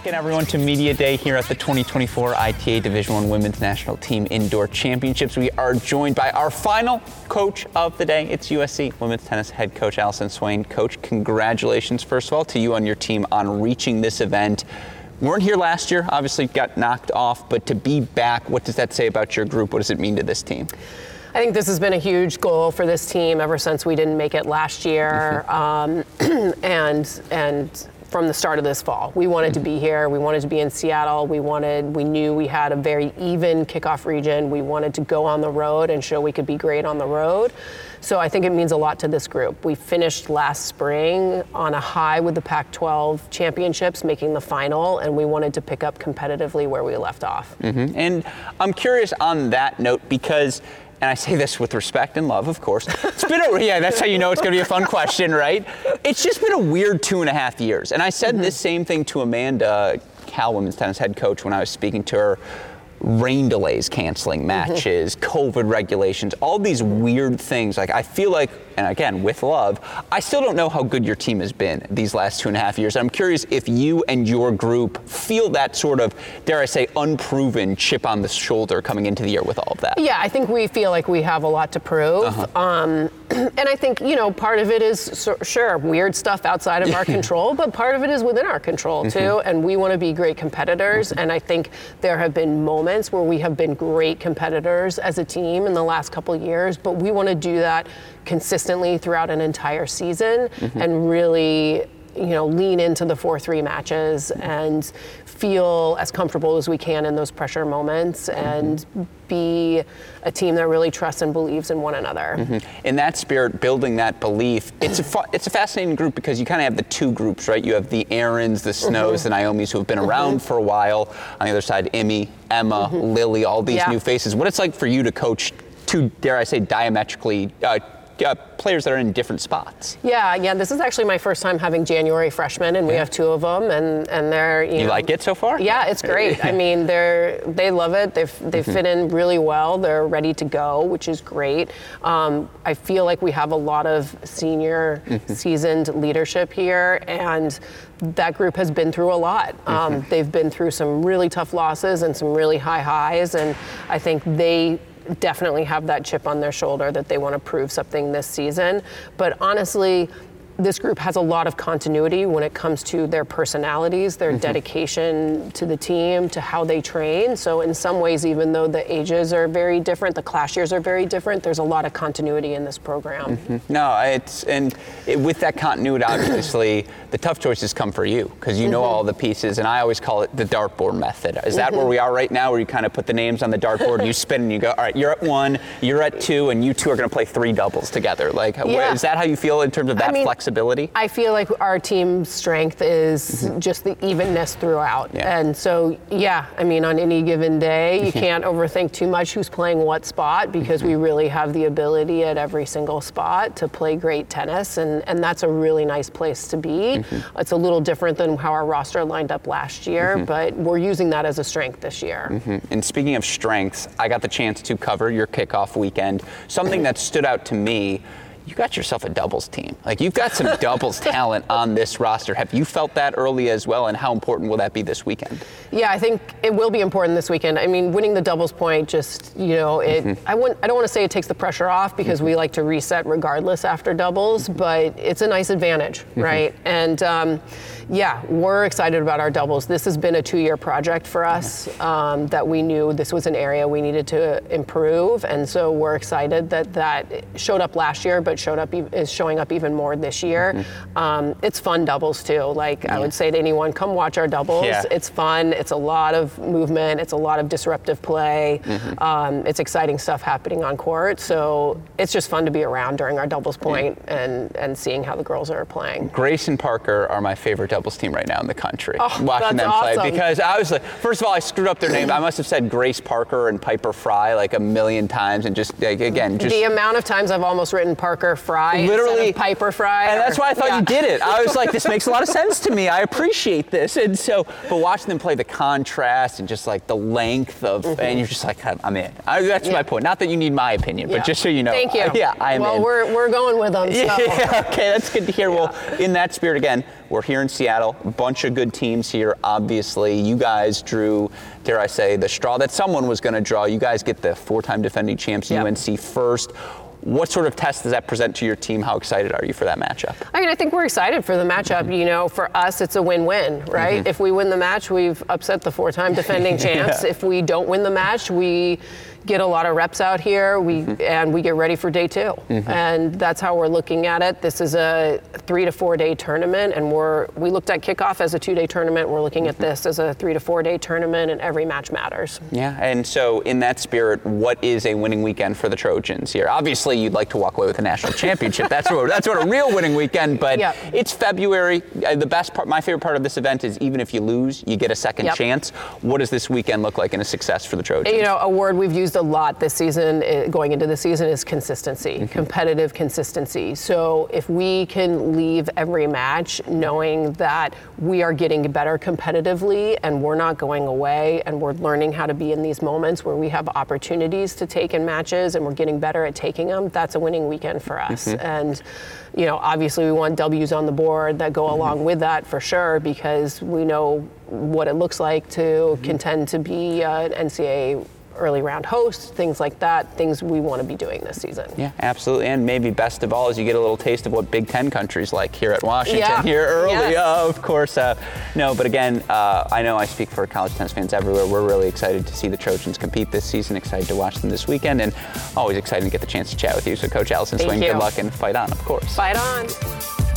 Welcome everyone to Media Day here at the 2024 ITA Division I Women's National Team Indoor Championships. We are joined by our final coach of the day. It's USC Women's Tennis head coach Allison Swain. Coach, congratulations, first of all, to you and your team on reaching this event. Weren't here last year, obviously got knocked off, but to be back, what does that say about your group? What does it mean to this team? I think this has been a huge goal for this team ever since we didn't make it last year, and from the start of this fall. We wanted to be here. We wanted to be in Seattle. We knew we had a very even kickoff region. We wanted to go on the road and show we could be great on the road. So I think it means a lot to this group. We finished last spring on a high with the Pac-12 championships, making the final, and we wanted to pick up competitively where we left off. And I'm curious on that note because, and I say this with respect and love, of course. It's been that's how you know it's going to be a fun question, right? It's just been a weird 2.5 years. And I said this same thing to Amanda, Cal women's tennis head coach, when I was speaking to her. Rain delays canceling matches, COVID regulations, all these weird things. Like, I feel like, and again, with love, I still don't know how good your team has been these last 2.5 years. I'm curious if you and your group feel that sort of, dare I say, unproven chip on the shoulder coming into the year with all of that. Yeah, I think we feel like we have a lot to prove. And I think, part of it is, sure, weird stuff outside of our control, but part of it is within our control, too. And we want to be great competitors. And I think there have been moments where we have been great competitors as a team in the last couple of years, but we want to do that consistently throughout an entire season and really lean into the 4-3 matches and feel as comfortable as we can in those pressure moments and be a team that really trusts and believes in one another. In that spirit, building that belief, it's a fascinating group because you kind of have the two groups, right? You have the Aarons, the Snows, the Naomis who have been around for a while. On the other side, Emma, Lily, all these new faces. What it's like for you to coach two, dare I say, diametrically players that are in different spots. Yeah. This is actually my first time having January freshmen, and we have two of them, and they're you like it so far? Yeah, it's great. I mean, they love it. They fit in really well. They're ready to go, which is great. I feel like we have a lot of senior, seasoned leadership here, and that group has been through a lot. They've been through some really tough losses and some really high highs, and I think they definitely have that chip on their shoulder that they want to prove something this season. But honestly, this group has a lot of continuity when it comes to their personalities, their dedication to the team, to how they train. So in some ways, even though the ages are very different, the class years are very different, there's a lot of continuity in this program. No, with that continuity, obviously, the tough choices come for you because you know all the pieces, and I always call it the dartboard method. Is that where we are right now, where you kind of put the names on the dartboard, you spin and you go, all right, you're at 1, you're at 2, and you two are going to play 3 doubles together? Like, is that how you feel in terms of that flexibility? I feel like our team's strength is just the evenness throughout. And so, on any given day, you can't overthink too much who's playing what spot because we really have the ability at every single spot to play great tennis, and that's a really nice place to be. It's a little different than how our roster lined up last year, but we're using that as a strength this year. And speaking of strengths, I got the chance to cover your kickoff weekend. Something that stood out to me, you got yourself a doubles team. Like, you've got some doubles talent on this roster. Have you felt that early as well, and how important will that be this weekend? Yeah, I think it will be important this weekend. I mean, winning the doubles point just, I don't want to say it takes the pressure off because we like to reset regardless after doubles, but it's a nice advantage, right? And we're excited about our doubles. This has been a 2-year project for us that we knew this was an area we needed to improve, and so we're excited that showed up last year, but is showing up even more this year. It's fun doubles too. Like, I would say to anyone, come watch our doubles. It's fun. It's a lot of movement. It's a lot of disruptive play. It's exciting stuff happening on court. So it's just fun to be around during our doubles point and seeing how the girls are playing. Grace and Parker are my favorite doubles team right now in the country. Watching them awesome. play, because I was like, first of all, I screwed up their names. I must have said Grace Parker and Piper Fry like a million times, and just, again, the amount of times I've almost written Parker Parker Fry Literally, instead of Piper Fry. And that's why I thought you did it. I was like, this makes a lot of sense to me. I appreciate this. And so, but watching them play, the contrast and just like the length of, and you're just like, I'm in. That's my point. Not that you need my opinion, but just so you know. Thank you. Yeah, I am in. Well, we're going with them. So. Yeah, okay, that's good to hear. Well, in that spirit, again, we're here in Seattle, a bunch of good teams here, obviously. You guys drew, dare I say, the straw that someone was going to draw. You guys get the 4-time defending champs, UNC first. What sort of test does that present to your team? How excited are you for that matchup? I mean, I think we're excited for the matchup. You know, for us, it's a win-win, right? If we win the match, we've upset the 4-time defending champs. If we don't win the match, we get a lot of reps out here, and we get ready for day 2. And that's how we're looking at it. This is a 3 to 4 day tournament, and we looked at kickoff as a 2-day tournament. We're looking at this as a 3 to 4 day tournament, and every match matters. Yeah, and so in that spirit, what is a winning weekend for the Trojans here? Obviously, you'd like to walk away with a national championship. That's what a real winning weekend, but it's February. The best part, my favorite part of this event is even if you lose, you get a second chance. What does this weekend look like in a success for the Trojans? You know, a word we've used a lot this season, going into the season, is consistency, competitive consistency. So if we can leave every match knowing that we are getting better competitively and we're not going away and we're learning how to be in these moments where we have opportunities to take in matches and we're getting better at taking them, that's a winning weekend for us. And, you know, obviously we want W's on the board that go along with that for sure, because we know what it looks like to contend to be an NCAA early round host, things like that, things we want to be doing this season. Yeah, absolutely. And maybe best of all is you get a little taste of what Big Ten country's like here at Washington here early. Of course. No, but again, I know I speak for college tennis fans everywhere. We're really excited to see the Trojans compete this season, excited to watch them this weekend, and always excited to get the chance to chat with you. So Coach Allison Swing, good luck and fight on, of course. Fight on.